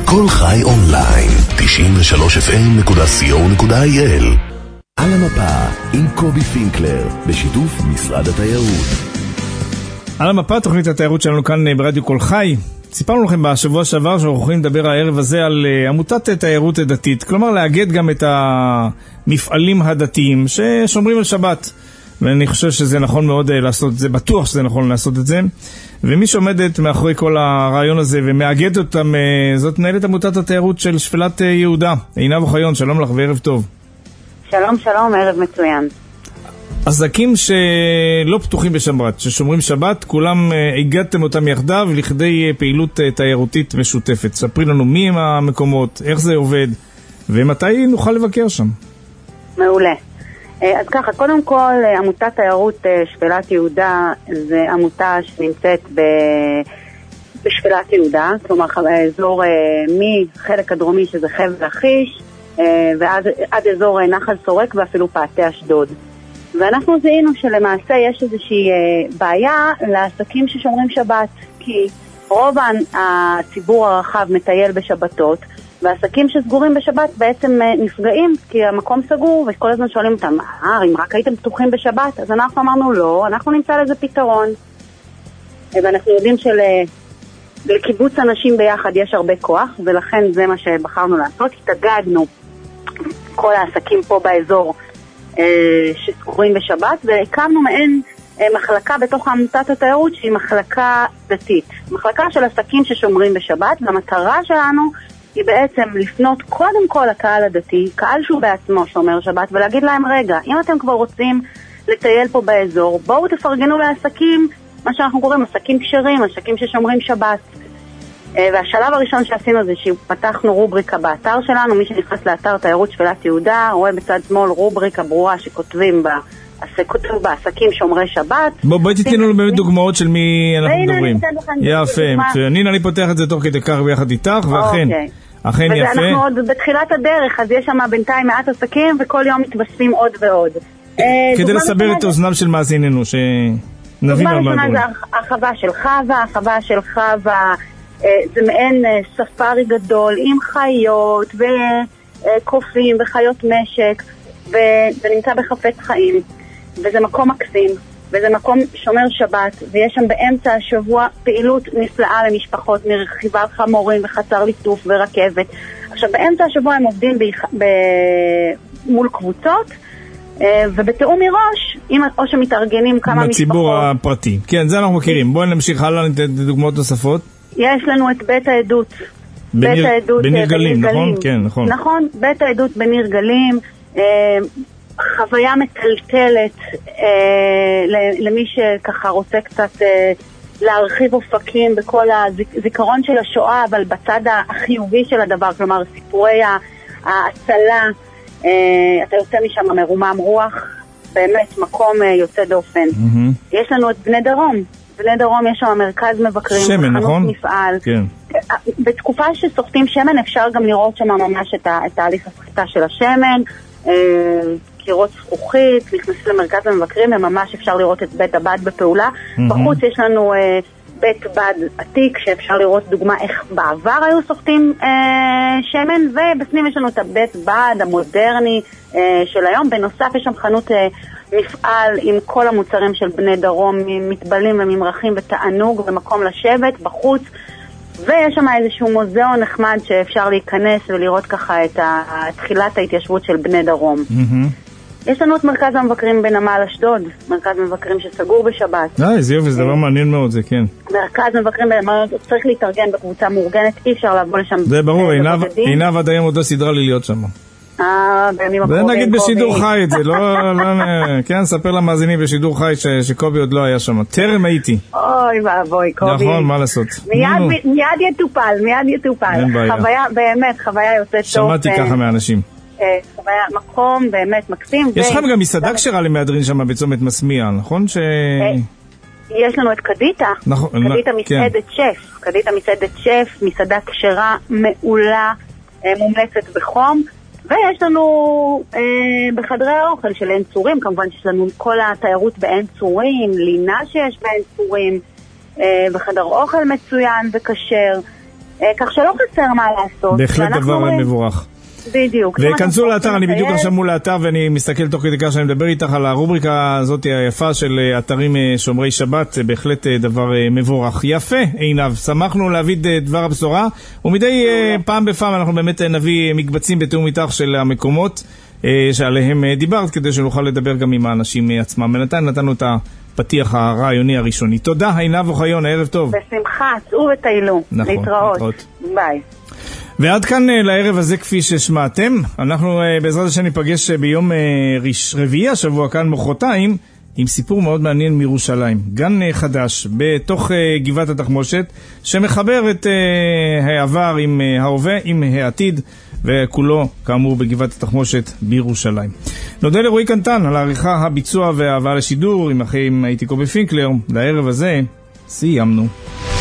כל חי אונליין, 93fm.co.il. על המפה עם קובי פינקלר, בשיתוף משרד התיירות. על המפה, תוכנית התיירות שלנו כאן ברדיו כל חי. סיפרנו לכם בשבוע שעבר שאנחנו יכולים לדבר הערב הזה על עמותת תיירות דתית, כלומר לאגד גם את המפעלים הדתיים ששומרים על שבת. ואני חושב שזה נכון מאוד לעשות את זה, בטוח שזה נכון לעשות את זה. ומי שעומדת מאחורי כל הרעיון הזה ומאגד אותם, זאת מנהלת עמותת התיירות של שפלת יהודה, עינב אוחיון. שלום לך וערב טוב. שלום, שלום, ערב מצוין. עסקים שלא פתוחים בשבת, ששומרים שבת, כולם הגעתם אותם יחדיו לכדי פעילות תיירותית משותפת. ספרי לנו מי הם המקומות, איך זה עובד, ומתי נוכל לבקר שם. מעולה. אז ככה, קודם כל, עמותת תיירות שפלת יהודה זה עמותה שנמצאת בשפלת יהודה, כלומר אזור מחלק הדרומי שזה חבל לכיש, ועד אזור נחל סורק ואפילו פאתי אשדוד. ואנחנו זיהינו שלמעשה יש איזושהי בעיה לעסקים ששומרים שבת, כי רוב הציבור הרחב מטייל בשבתות, והעסקים שסגורים בשבת בעצם נפגעים, כי המקום סגור, וכל הזמן שואלים אותם, אם רק הייתם פתוחים בשבת? אז אנחנו אמרנו לא, אנחנו נמצא לזה פתרון. ואנחנו יודעים שלקיבוץ אנשים ביחד יש הרבה כוח, ולכן זה מה שבחרנו לעשות. התאגדנו כל העסקים פה באזור שסגורים בשבת, והקמנו מעין מחלקה בתוך עמותת התיירות שהיא מחלקה דתית. מחלקה של עסקים ששומרים בשבת, והמטרה שלנו היא בעצם לפנות קודם כל לקהל הדתי, קהל שהוא בעצמו שומר שבת, ולהגיד להם, רגע, אם אתם כבר רוצים לטייל פה באזור, בואו תפרגנו לעסקים, מה שאנחנו קוראים עסקים כשרים, עסקים ששומרים שבת. והשלב הראשון שעשינו זה שפתחנו רובריקה באתר שלנו. מי שנכנס לאתר תיירות שפלת יהודה רואה בצד שמאל רובריקה ברורה שכותבים בה עסקים שומרי שבת. בואי תיתן לנו באמת דוגמאות של מי אנחנו מדברים. יפה, מצוין. הנה אני פותח את זה תוך כדי כך ביחד איתך, ואכן יפה. ואנחנו עוד בתחילת הדרך, אז יש שם בינתיים מעט עסקים וכל יום מתווספים עוד ועוד. כדי לסבר את אוזנם של מאזיננו, שנבין על מה מדברים. זה החווה של חווה, זה מעין ספארי גדול עם חיות וקופים וחיות משק, וזה נמצא בחפץ חיים, וזה מקום מקסים, וזה מקום שומר שבת, ויש שם באמצע השבוע פעילות נפלאה למשפחות, מרכיבה חמורים וחצר ליטוף ורכבת. עכשיו באמצע השבוע הם עובדים מול קבוצות, ובתאום מראש, או שמתארגנים כמה משפחות. בציבור הפרטי. כן, זה אנחנו מכירים. בואו נמשיך הלאה, ניתן דוגמאות נוספות. יש לנו את בית העדות. בניר גלים, נכון? כן, נכון. נכון, בית העדות בניר גלים, חוויה מטלטלת למי שככה רוצה קצת להרחיב אופקים בכל הזיכרון של השואה, אבל בצד החיובי של הדבר, כלומר סיפורי ההצלה, אתה יוצא משם מרומם רוח, באמת מקום יוצא דופן. יש לנו את בני דרום. בני דרום יש שם מרכז מבקרים, שמן, נכון? מפעל. כן. בתקופה שסוחטים שמן אפשר גם לראות שם ממש את תהליך הסחיטה של השמן, קירות זכוכית, נכנסים למרכז המבקרים וממש אפשר לראות את בית הבד בפעולה. בחוץ יש לנו בית בד עתיק שאפשר לראות דוגמה איך בעבר היו סוחטים שמן, ובפנים יש לנו את הבית בד המודרני של היום. בנוסף יש שם חנות מפעל עם כל המוצרים של בני דרום, מטבלים וממרחים ותענוג ומקום לשבת בחוץ, ויש שם איזשהו מוזיאון נחמד שאפשר להיכנס ולראות ככה את תחילת ההתיישבות של בני דרום. יש לנו את מרכז המבקרים בנמל אשדוד, מרכז מבקרים שסגור בשבת. זה יופי, זה דבר מעניין מאוד, זה כן. מרכז מבקרים בנמל אשדוד צריך להתארגן בקבוצה מאורגנת, אי אפשר לבוא לשם. זה ברור, עינב עד היום עוד לא סדרה לי להיות שם. זה נגיד בשידור חי את זה, כן, ספר למאזינים בשידור חי שקובי עוד לא היה שם, טרם הייתי. אוי ואבוי, קובי. נכון, מה לעשות. מיד יטופל. חוויה, באמת, חוויה יוצאת טוב. שמעתי ככה מאנשים. חוויה, מקום באמת מקסים. יש לכם גם מסעדה כשרה למהדרין שם בצומת מסמיע, נכון? יש לנו את קדיטה, קדיטה מסעדת שף, קדיטה מסעדת שף, מסעדה כשרה מעולה, מומלצת בחום. ויש לנו בחדרי האוכל של עין צורים, כמובן שיש לנו כל התיירות בעין צורים, לינה שיש בעין צורים, בחדר אוכל מצוין וכשר, כך שלא חסר מה לעשות. בהחלט דבר מבורך. בדיוק. וכנסו לאתר, אני בדיוק עכשיו מול האתר ואני מסתכל תוך כדי כך שאני מדבר איתך על הרובריקה הזאת היפה של אתרים שומרי שבת, זה בהחלט דבר מבורך. יפה, עינב, שמחנו להביא דבר הבשורה, ומדי פעם בפעם אנחנו באמת נביא מקבצים בתאום איתך של המקומות שעליהם דיברת, כדי שנוכל לדבר גם עם האנשים עצמם. בינתיים נתנו את הפתיח הרעיוני הראשוני. תודה, עינב אוחיון, הערב טוב. בשמחה, צאו וטיילו. נכון, להתראות. ביי. ועד כאן לערב הזה כפי ששמעתם. אנחנו בעזרת השם ניפגש ביום רביעי השבוע כאן מחרתיים עם סיפור מאוד מעניין מירושלים. גן חדש בתוך גבעת התחמושת שמחבר את העבר עם ההווה עם העתיד, וכולו כאמור בגבעת התחמושת בירושלים. נודה לרועי קנטן על העריכה, הביצוע וההבאה לשידור. עם אחים הייתי קובי פינקלר. לערב הזה סיימנו.